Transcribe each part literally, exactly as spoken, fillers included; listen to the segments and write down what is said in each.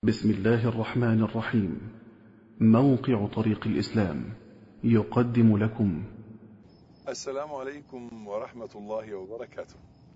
بسم الله الرحمن الرحيم. موقع طريق الإسلام يقدم لكم. السلام عليكم ورحمة الله وبركاته.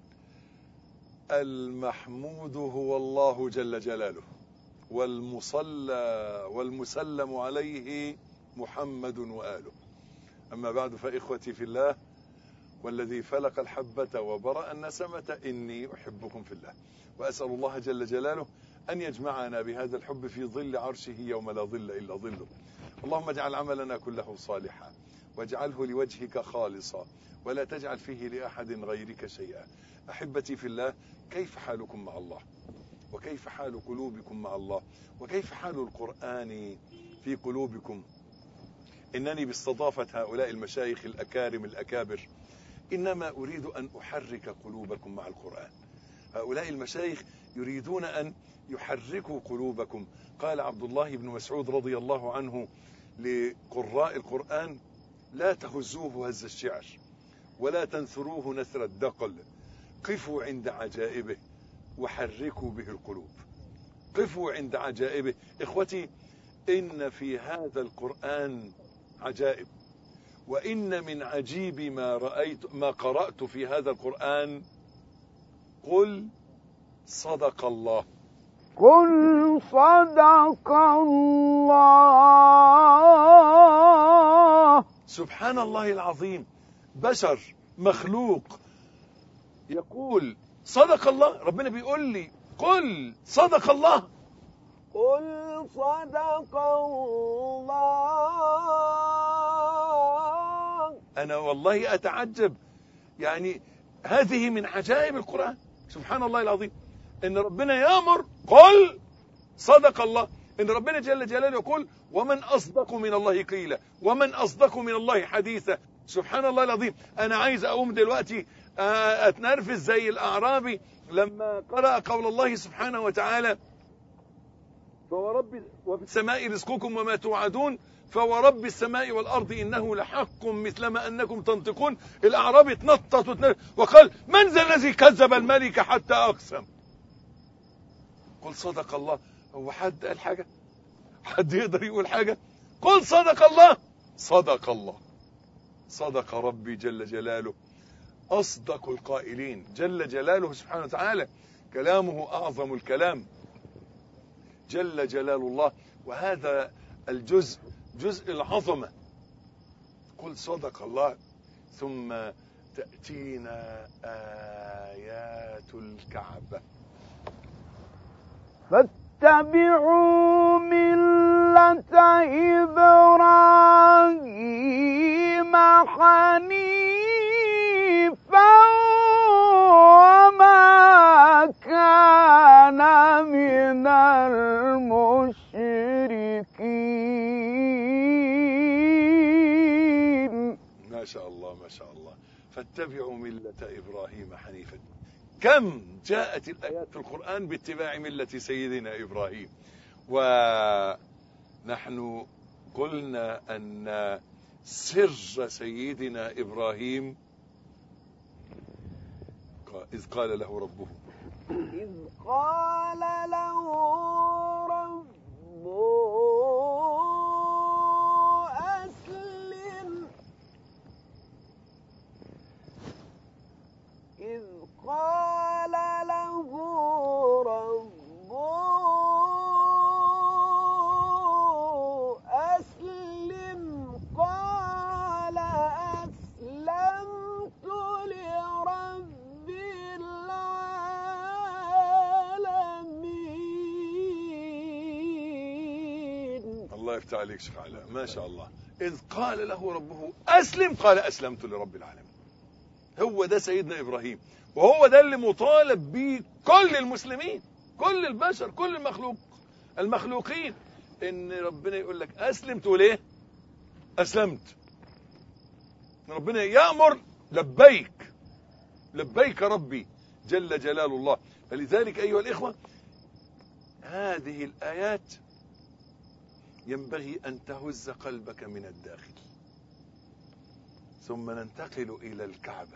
المحمود هو الله جل جلاله، والمصلى والمسلم عليه محمد وآله. أما بعد، فإخوتي في الله، والذي فلق الحبة وبرأ النسمة، إني أحبكم في الله، وأسأل الله جل جلاله أن يجمعنا بهذا الحب في ظل عرشه يوم لا ظل إلا ظله. اللهم اجعل عملنا كله صالحا، واجعله لوجهك خالصا، ولا تجعل فيه لأحد غيرك شيئا. أحبتي في الله، كيف حالكم مع الله؟ وكيف حال قلوبكم مع الله؟ وكيف حال القرآن في قلوبكم؟ إنني باستضافة هؤلاء المشايخ الأكارم الأكابر إنما أريد أن أحرك قلوبكم مع القرآن. هؤلاء المشايخ يريدون أن يحركوا قلوبكم. قال عبد الله بن مسعود رضي الله عنه لقراء القرآن: لا تهزوه هز الشعر، ولا تنثروه نثر الدقل، قفوا عند عجائبه وحركوا به القلوب. قفوا عند عجائبه. إخوتي، إن في هذا القرآن عجائب، وإن من عجيب ما رأيت ما قرأت في هذا القرآن: قل صدق الله. قل صدق الله. سبحان الله العظيم، بشر مخلوق يقول صدق الله. ربنا بيقول لي قل صدق الله. قل صدق الله. أنا والله أتعجب، يعني هذه من عجائب القرآن. سبحان الله العظيم، إن ربنا يأمر قل صدق الله، إن ربنا جل جلاله يقول: ومن أصدق من الله قيلا، ومن أصدق من الله حديثا. سبحان الله العظيم. أنا عايز أقوم دلوقتي أتنرفز زي الأعرابي لما قرأ قول الله سبحانه وتعالى: فورب وفي السماء رزقكم وما توعدون فورب السماء والأرض إنه لحق مثلما أنكم تنطقون. الأعرابي اتنطط وقال: من ذا الذي كذب الملك حتى أقسم؟ قل صدق الله. هو حد قال حاجة؟ حد يقدر يقول حاجة؟ قل صدق الله. صدق الله، صدق ربي جل جلاله، أصدق القائلين جل جلاله سبحانه وتعالى. كلامه أعظم الكلام جل جلال الله. وهذا الجزء جزء العظمة. قل صدق الله. ثم تأتينا آيات الكعبة. فاتبعوا ملة إبراهيم حنيفا وما كان من المشركين. ما شاء الله ما شاء الله. فاتبعوا ملة إبراهيم حنيفا. كم جاءت الآيات في القرآن باتباع ملة سيدنا إبراهيم. ونحن قلنا أن سر سيدنا إبراهيم إذ قال له ربه إذ قال له ربه أسلم. إذ قال له ربه أسلم قال أسلمت لرب العالمين. الله يفتح عليك شيخ علاء، ما شاء الله. إذ قال له ربه أسلم قال أسلمت لرب العالمين. هو ده سيدنا إبراهيم، وهو ده اللي مطالب به كل المسلمين، كل البشر، كل المخلوق المخلوقين، ان ربنا يقول لك اسلم. تقول ايه؟ اسلمت. ربنا يأمر لبيك لبيك ربي جل جلال الله. فلذلك أيها الإخوة، هذه الآيات ينبغي أن تهز قلبك من الداخل. ثم ننتقل إلى الكعبة،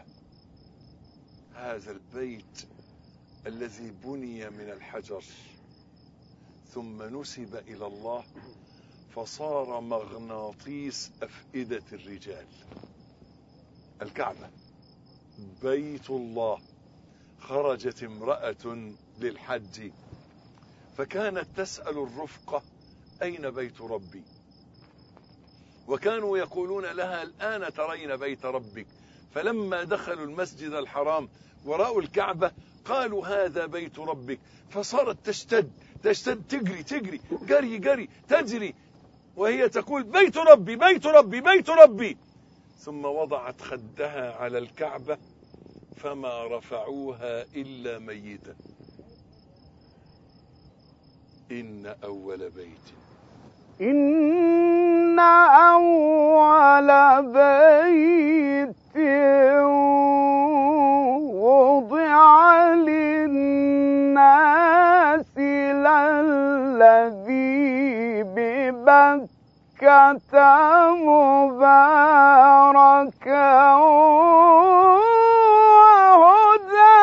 هذا البيت الذي بني من الحجر ثم نسب إلى الله فصار مغناطيس أفئدة الرجال. الكعبة بيت الله. خرجت امرأة للحج فكانت تسأل الرفقة أين بيت ربي، وكانوا يقولون لها الآن ترين بيت ربك. فلما دخلوا المسجد الحرام ورأوا الكعبة قالوا هذا بيت ربك، فصارت تشتد تشتد تجري تجري جري جري تجري وهي تقول بيت ربي بيت ربي بيت ربي. ثم وضعت خدها على الكعبة فما رفعوها إلا ميتا. إن أول بيت إن أول بيت وضع للناس للذي ببكة مباركا وهدى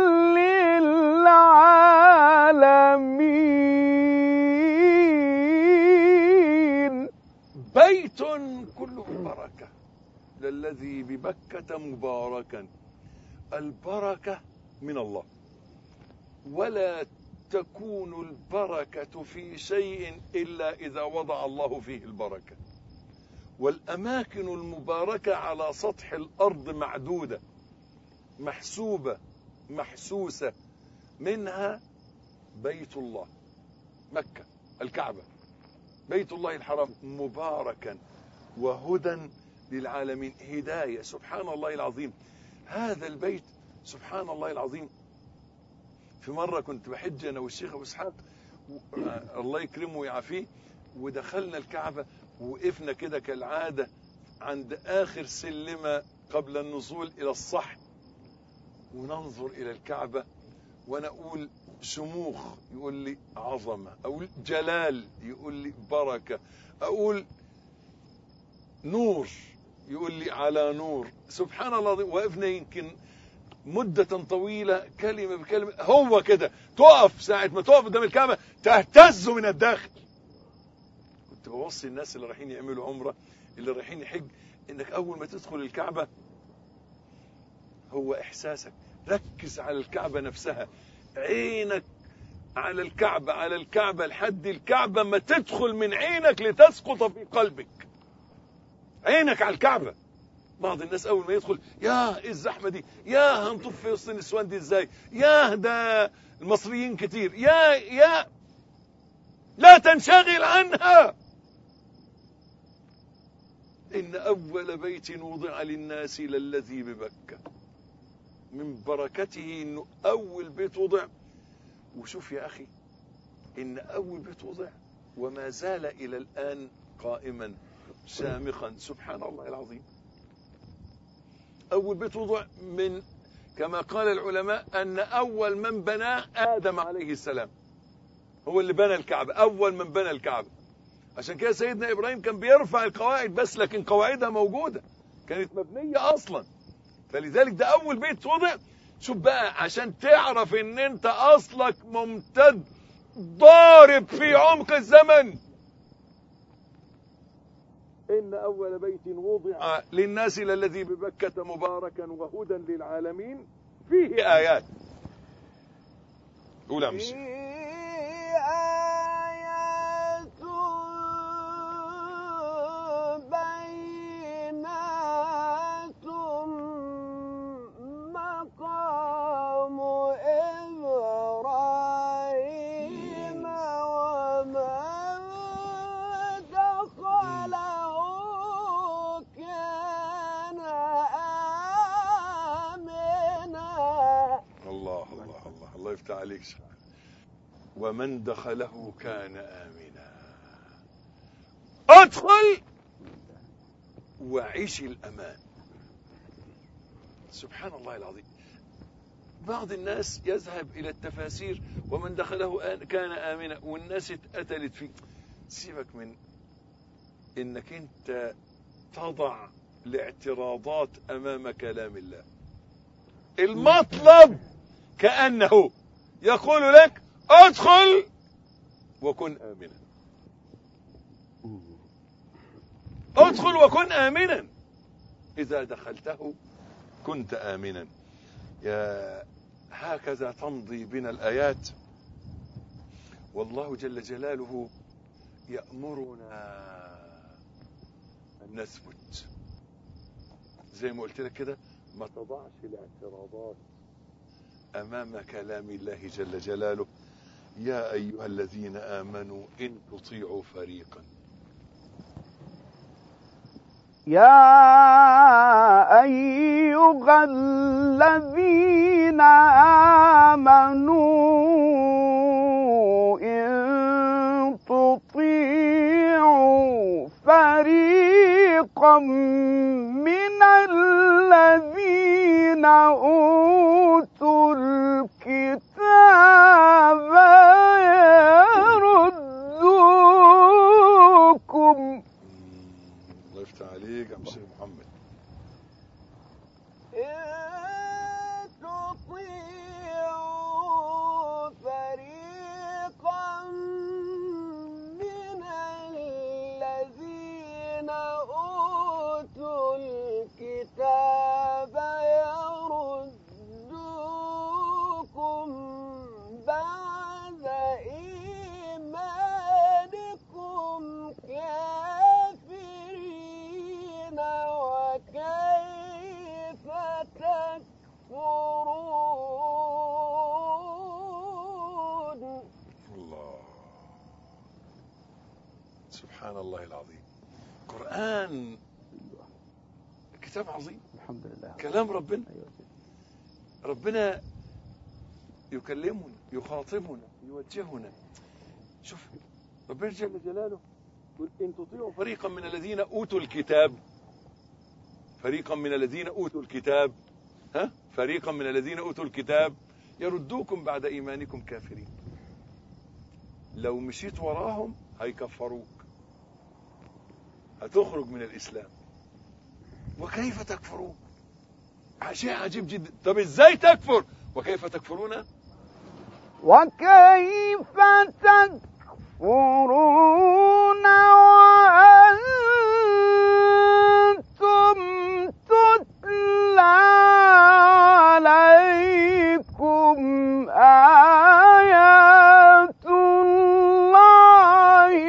للعالمين. بيت كله بركة للذي ببكة مباركا. البركة من الله، ولا تكون البركة في شيء إلا إذا وضع الله فيه البركة. والأماكن المباركة على سطح الأرض معدودة محسوبة محسوسة، منها بيت الله مكة الكعبة، بيت الله الحرام مباركا وهدى للعالمين. هداية. سبحان الله العظيم. هذا البيت سبحان الله العظيم. في مرة كنت بحج أنا والشيخ أبو إسحاق الله يكرمه ويعافيه، ودخلنا الكعبة ووقفنا كده كالعادة عند آخر سلمة قبل النزول إلى الصحن، وننظر إلى الكعبة وأنا أقول شموخ يقول لي عظمة، أقول جلال يقول لي بركة، أقول نور يقول لي على نور. سبحان الله. وقفنا يمكن مدة طويلة كلمة بكلمة. هو كده تقف ساعة ما تقف قدام الكعبة تهتز من الداخل. كنت بوصي الناس اللي رايحين يعملوا عمرة اللي رايحين يحج انك اول ما تدخل الكعبة هو احساسك ركز على الكعبة نفسها، عينك على الكعبة على الكعبة لحد الكعبة ما تدخل من عينك لتسقط في قلبك. عينك على الكعبة. بعض الناس اول ما يدخل يا ايه الزحمه دي، يا هنطوف في وسط النسوان دي ازاي، يا ده المصريين كتير، يا يا لا تنشغل عنها. ان اول بيت وضع للناس للذي ببكة. من بركته انه اول بيت وضع. وشوف يا اخي ان اول بيت وضع وما زال الى الان قائما شامخا. سبحان الله العظيم. أول بيت وضع من كما قال العلماء أن أول من بناه آدم عليه السلام، هو اللي بنى الكعبة، أول من بنى الكعبة. عشان كده سيدنا إبراهيم كان بيرفع القواعد بس، لكن قواعدها موجودة كانت مبنية أصلا. فلذلك ده أول بيت وضع. شوف بقى عشان تعرف إن أنت أصلك ممتد ضارب في عمق الزمن. إن أول بيت وضع للناس للذي ببكة مباركا وهدى للعالمين فيه آيات. قول أمشي. فيه آيات بينات مقام إبراهيم ومن دخله كان آمنا. الله الله الله الله يفتح عليك. ومن دخله كان آمنا. ادخل وعيش الأمان. سبحان الله العظيم. بعض الناس يذهب إلى التفاسير ومن دخله كان آمنا والناس اتقتلت فيه. سيبك من إنك أنت تضع الاعتراضات أمام كلام الله. المطلب كأنه يقول لك ادخل وكن آمنا. ادخل وكن آمنا، إذا دخلته كنت آمنا. يا هكذا تمضي بنا الآيات، والله جل جلاله يأمرنا أن نثبت. زي ما قلت لك كده، ما تضعش الاعتراضات أمام كلام الله جل جلاله. يا أيها الذين آمنوا إن تطيعوا فريقا. يا أيها الذين آمنوا إن تطيعوا فريقا من الذين أوتوا الكتاب يردوكم. الله يفتح عليك يا شيخ محمد. إن تطيعوا فريقا من الذين أوتوا الكتاب يردوكم بعد إيمانكم كافرين، وكيف تكفرون. الله، سبحان الله العظيم. قرآن كتاب عظيم، الحمد لله. كلام ربنا. ربنا يكلمنا، يخاطبنا، يوجهنا. شوف ربنا جل جلاله يقول إن تطيعوا فريقا من الذين أوتوا الكتاب، فريقا من الذين أوتوا الكتاب، ها فريقا من الذين أوتوا الكتاب يردوكم بعد إيمانكم كافرين. لو مشيت وراهم هيكفروك، هتخرج من الإسلام. وكيف تكفرون؟ شيء عجيب جدا. طب ازاي تكفر؟ وكيف تكفرون؟ وكيف تكفرون وأنتم تتلى عليكم آيات الله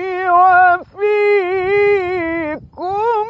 وفيكم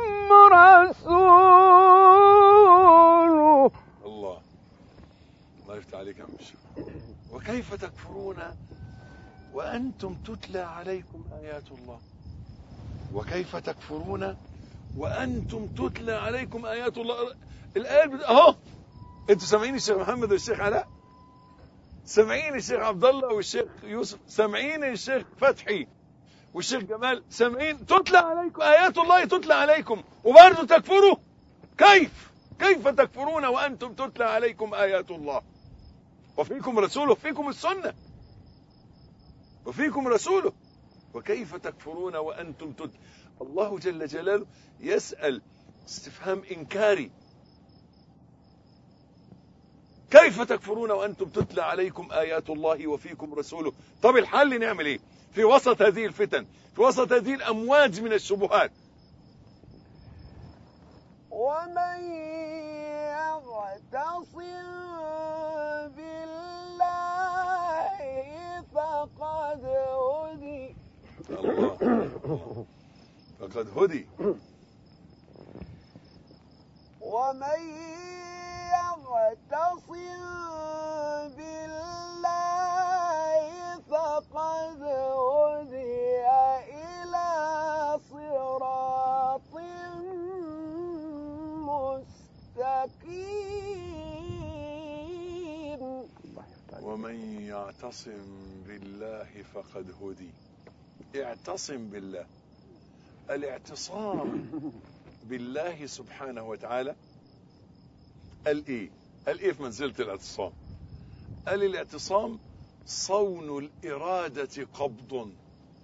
رسوله. الله، الله يفتح عليك يا مش. وكيف تكفرون وأنتم تتلى عليكم آيات الله؟ وكيف تكفرون وأنتم تتلى عليكم آيات الله؟ الآية بت... أهو أنتوا سامعين الشيخ محمد والشيخ علاء، سامعين الشيخ عبد الله والشيخ يوسف، سامعين الشيخ فتحي والشيخ جمال، سامعين تتلى عليكم آيات الله، تتلى عليكم وبرضه تكفروا. كيف كيف تكفرون وأنتم تتلى عليكم آيات الله وفيكم رسوله، وفيكم السنة، وفيكم رسوله. وكيف تكفرون وأنتم تتلى؟ الله جل جلاله يسأل استفهام إنكاري. كيف تكفرون وأنتم تتلى عليكم آيات الله وفيكم رسوله؟ طب الحل نعمل إيه في وسط هذه الفتن، في وسط هذه الأمواج من الشبهات؟ ومن يعتصم بالله فقد هدي. الله، فقد هدي. ومن يعتصم بالله فقد هدي إلى صراط مستقيم. ومن يعتصم بالله فقد هدي. اعتصم بالله. الاعتصام بالله سبحانه وتعالى قال ايه؟ قال ايه في منزلة الاعتصام؟ قال الاعتصام صون الإرادة قبض.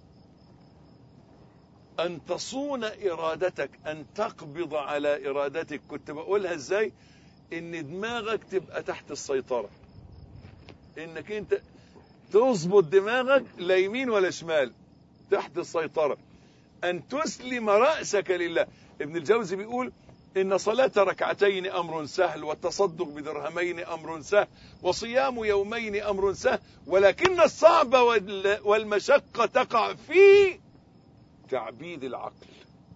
أن تصون إرادتك، أن تقبض على إرادتك. كنت بقولها ازاي؟ إن دماغك تبقى تحت السيطرة، إنك أنت تظبط دماغك لا يمين ولا شمال، تحت السيطرة، أن تسلم رأسك لله. ابن الجوزي بيقول إن صلاة ركعتين أمر سهل، والتصدق بدرهمين أمر سهل، وصيام يومين أمر سهل، ولكن الصعب والمشقة تقع في تعبيد العقل.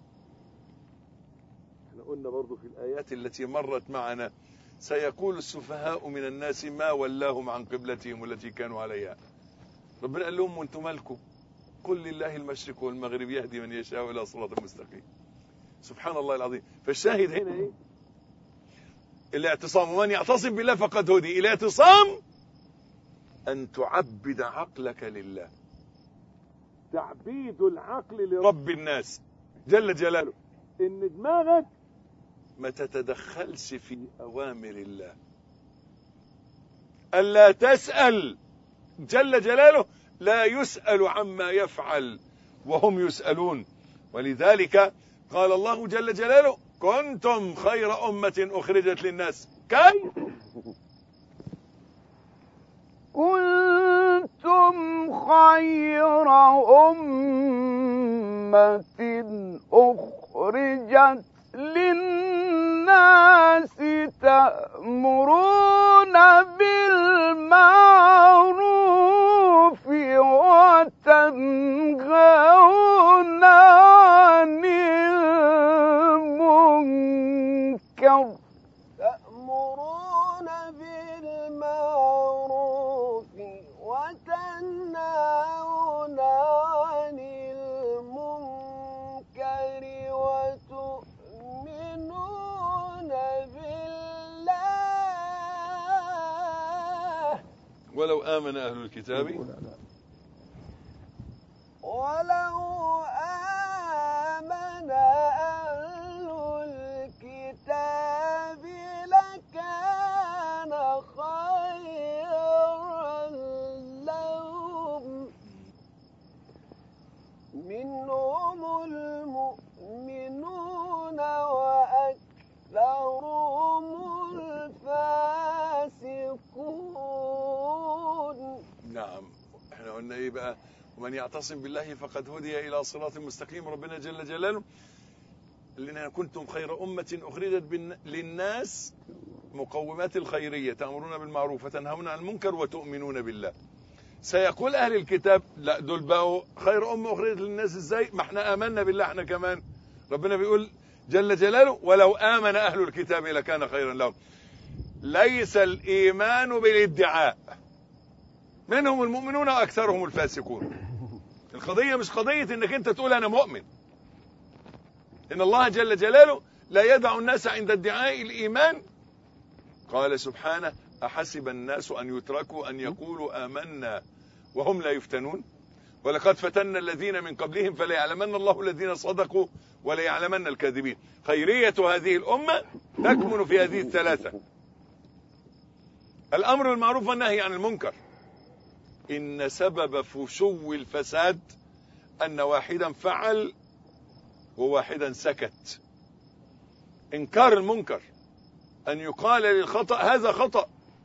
احنا قلنا برضو في الآيات التي مرت معنا سيقول السفهاء من الناس ما ولاهم عن قبلتهم التي كانوا عليها. ربنا قال لهم وانتم مالكم؟ قل لله المشرق والمغرب يهدي من يشاء إلى صراط مستقيم. سبحان الله العظيم. فالشاهد هنا ايه؟ الاعتصام، ومن يعتصم بالله فقد هدي. الاعتصام أن تعبد عقلك لله، تعبيد العقل لرب الناس جل جلاله، إن دماغك ما تتدخلش في أوامر الله، ألا تسأل جل جلاله، لا يسأل عما يفعل وهم يسألون. ولذلك قال الله جل جلاله كنتم خير أمة أخرجت للناس. كيف؟ كنتم خير أمة أخرجت للناس تأمرون بالمعروف وتنهون عن المنكر تأمرون بالمعروف وتنهون عن المنكر وتؤمنون بالله. ولو آمن أهل الكتاب ولو آمن أهل الكتاب لكان خيرا لهم، منهم المؤمنون وأكثرهم الفاسقون. نعم. احنا قلنا ايه بقى؟ ومن يعتصم بالله فقد هدي الى صراط مستقيم. ربنا جل جلاله لنا كنتم خير أمة أخرجت للناس، مقومات الخيرية، تأمرون بالمعروف وتنهون عن المنكر وتؤمنون بالله. سيقول أهل الكتاب لا دول بقوا خير أمة أخرجت للناس ازاي؟ ما احنا آمنا بالله احنا كمان. ربنا بيقول جل جلاله ولو آمن أهل الكتاب لكان خيرا لهم. ليس الإيمان بالادعاء، منهم المؤمنون وأكثرهم الفاسقون. القضية مش قضية انك انت تقول انا مؤمن. ان الله جل جلاله لا يدع الناس عند ادعاء الايمان. قال سبحانه احسب الناس ان يتركوا ان يقولوا آمنا وهم لا يفتنون ولقد فتنا الذين من قبلهم فلا يعلمن الله الذين صدقوا ولا يعلمن الكاذبين. خيرية هذه الأمة تكمن في هذه الثلاثة: الأمر بالمعروف والنهي عن المنكر. إن سبب فشو الفساد أن واحدا فعل وواحدا سكت. إنكار المنكر، أن يقال للخطأ هذا خطأ.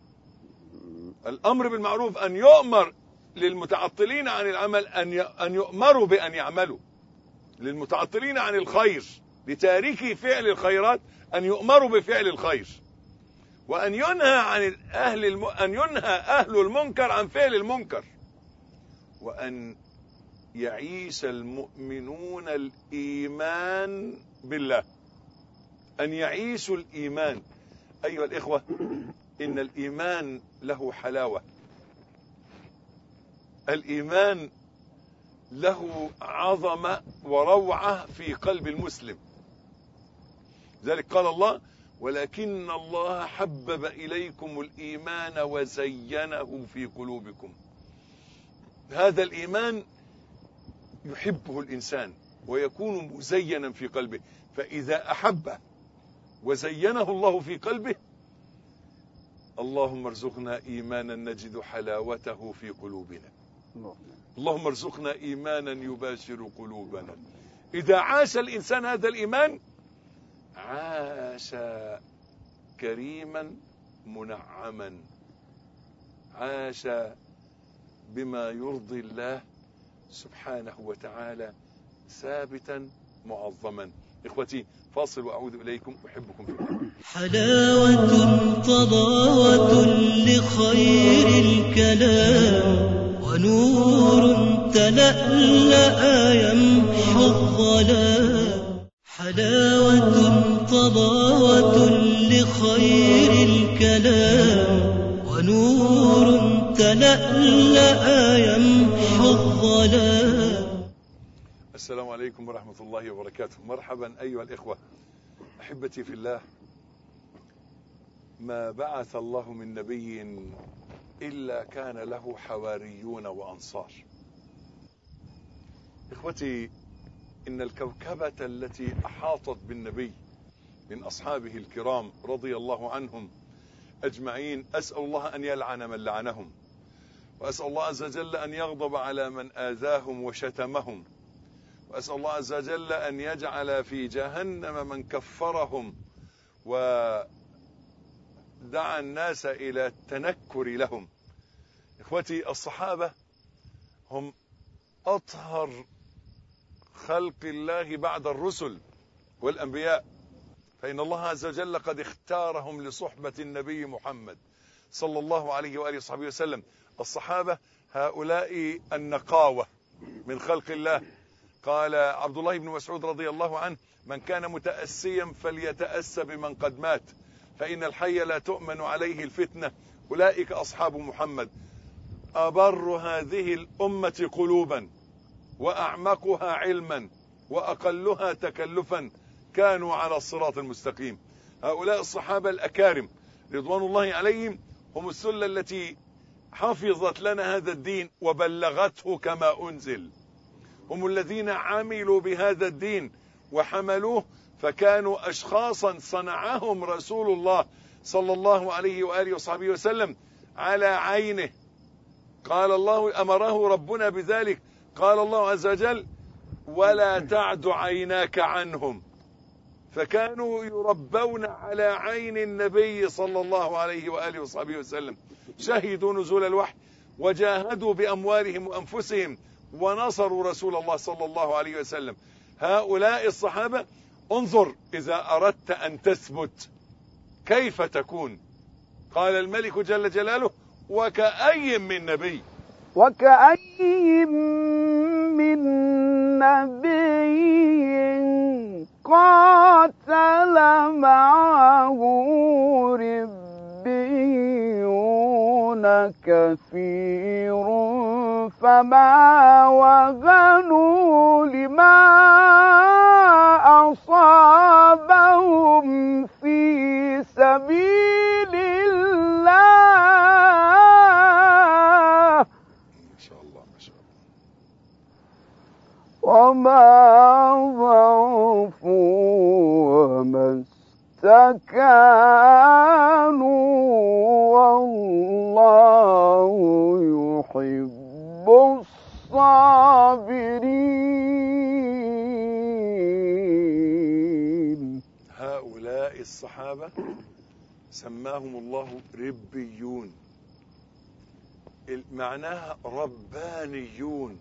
الأمر بالمعروف أن يؤمر للمتعطلين عن العمل أن يؤمروا بأن يعملوا، للمتعطلين عن الخير لتاركي فعل الخيرات أن يؤمروا بفعل الخير، وأن ينهى عن أهل الم... أن ينهى أهل المنكر عن فعل المنكر، وأن يعيش المؤمنون الإيمان بالله، أن يعيشوا الإيمان. أيها الإخوة، إن الإيمان له حلاوة، الإيمان له عظمة وروعة في قلب المسلم. ذلك قال الله ولكن الله حبب إليكم الإيمان وزينه في قلوبكم. هذا الإيمان يحبه الإنسان ويكون مزينا في قلبه، فإذا أحبه وزينه الله في قلبه اللهم ارزقنا إيمانا نجد حلاوته في قلوبنا، اللهم ارزقنا إيمانا يباشر قلوبنا. إذا عاش الإنسان هذا الإيمان عاش كريما منعما، عاش بما يرضي الله سبحانه وتعالى ثابتا معظما. إخوتي فاصل وأعود إليكم، أحبكم في الله. حلاوة تضاوة لخير الكلام، ونور تلألأ يمحو الظلام. حلاوة تضاوة لخير الكلام، ونور تلألأ يمحو الظلام. السلام عليكم ورحمة الله وبركاته. مرحبا أيها الإخوة أحبتي في الله. ما بعث الله من نبي إلا كان له حواريون وأنصار. إخوتي، إن الكوكبة التي أحاطت بالنبي من أصحابه الكرام رضي الله عنهم أجمعين، أسأل الله أن يلعن من لعنهم، وأسأل الله عز وجل أن يغضب على من آذاهم وشتمهم، وأسأل الله عز وجل أن يجعل في جهنم من كفرهم ودعا الناس إلى التنكر لهم. إخوتي، الصحابة هم أطهر خلق الله بعد الرسل والأنبياء، فإن الله عز وجل قد اختارهم لصحبة النبي محمد صلى الله عليه وآله وصحبه وسلم. الصحابة هؤلاء النقاوة من خلق الله. قال عبد الله بن مسعود رضي الله عنه: من كان متأسيا فليتأسى بمن قد مات، فإن الحي لا تؤمن عليه الفتنة. أولئك أصحاب محمد، أبر هذه الأمة قلوبا، وأعمقها علما، وأقلها تكلفا، كانوا على الصراط المستقيم. هؤلاء الصحابة الأكارم رضوان الله عليهم هم السلة التي حفظت لنا هذا الدين وبلغته كما أنزل. هم الذين عملوا بهذا الدين وحملوه، فكانوا أشخاصا صنعهم رسول الله صلى الله عليه وآله وصحبه وسلم على عينه. قال الله، أمره ربنا بذلك، قال الله عز وجل: ولا تعد عيناك عنهم. فكانوا يربون على عين النبي صلى الله عليه وآله وصحبه وسلم، شهدوا نزول الوحي، وجاهدوا بأموالهم وأنفسهم، ونصروا رسول الله صلى الله عليه وسلم. هؤلاء الصحابة، انظر إذا أردت أن تثبت كيف تكون. قال الملك جل جلاله: وكأي من نبي وكأي من نبي قاتل معه ربيون كثير فما وهنوا لما أصابهم في سبيل الله. ما شاء الله ما شاء الله. وما ضعفوا وما استكانوا والله يحب الصابرين. هؤلاء الصحابة سماهم الله ربيون، معناها ربانيون.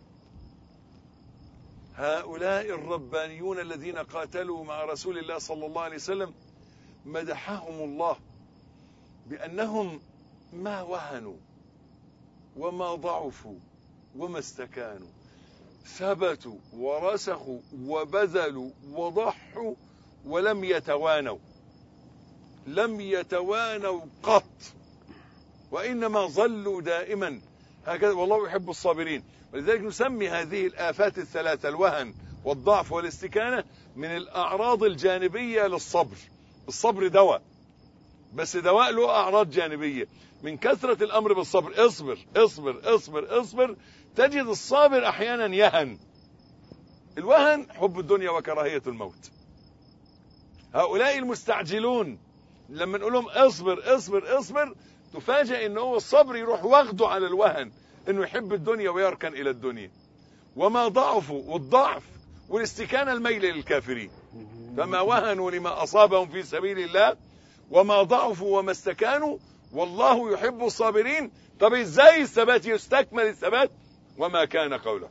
هؤلاء الربانيون الذين قاتلوا مع رسول الله صلى الله عليه وسلم مدحهم الله بأنهم ما وهنوا وما ضعفوا وما استكانوا، ثبتوا ورسخوا وبذلوا وضحوا ولم يتوانوا، لم يتوانوا قط، وإنما ظلوا دائما هكذا. والله يحب الصابرين. ولذلك نسمي هذه الآفات الثلاثة، الوهن والضعف والاستكانة، من الأعراض الجانبية للصبر. الصبر دواء، بس دواء له أعراض جانبية. من كثرة الأمر بالصبر، اصبر اصبر اصبر اصبر، تجد الصابر أحيانا يهن. الوهن حب الدنيا وكراهية الموت. هؤلاء المستعجلون لما نقول لهم اصبر اصبر اصبر، تفاجئ ان هو الصبر يروح واخده على الوهن، انه يحب الدنيا ويركن الى الدنيا. وما ضعفوا، والضعف والاستكانة الميل للكافرين، فما وهنوا لما اصابهم في سبيل الله، وما ضعفوا وما استكانوا والله يحب الصابرين. طب ازاي الثبات يستكمل الثبات؟ وما كان قوله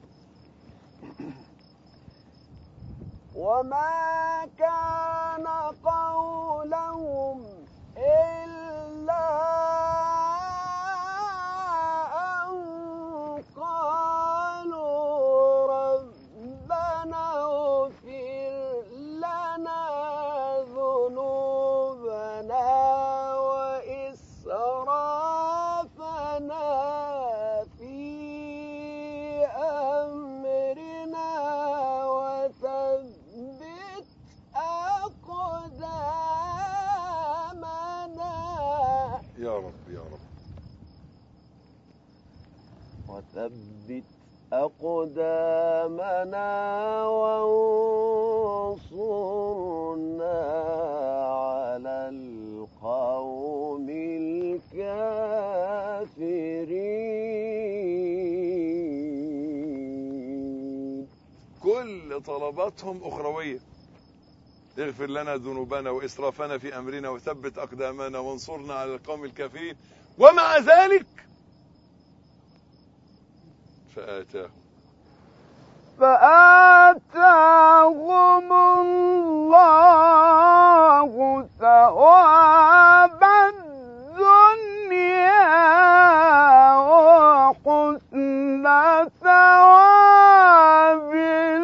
وما كان قولهم إلا أن قالوا ربنا اغفر لنا ذنوبنا وإسرافنا في أمرنا وثبت أقدامنا يا رب يا رب وثبت أقدامنا وانصرنا على القوم الكافرين. كل طلباتهم أخروية. اغفر لنا ذنوبنا وإسرافنا في أمرنا وثبت أقدامنا وانصرنا على القوم الكافرين. ومع ذلك فآتاهم فآتاهم الله ثواب الدنيا وحسن ثواب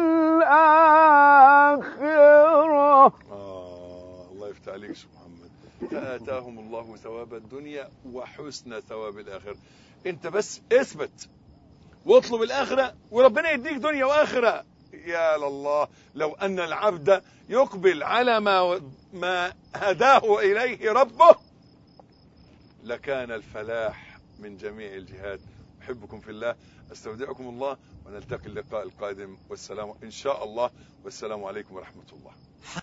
الآخرة. آه الله يفتح عليك شيخ محمد. فآتاهم الله ثواب الدنيا وحسن ثواب الآخرة. انت بس اثبت واطلب الآخرة وربنا يديك دنيا وآخرة. يا لله لو أن العبد يقبل على ما ما هداه إليه ربه لكان الفلاح من جميع الجهات. أحبكم في الله، أستودعكم الله، ونلتقي اللقاء القادم والسلام إن شاء الله، والسلام عليكم ورحمة الله.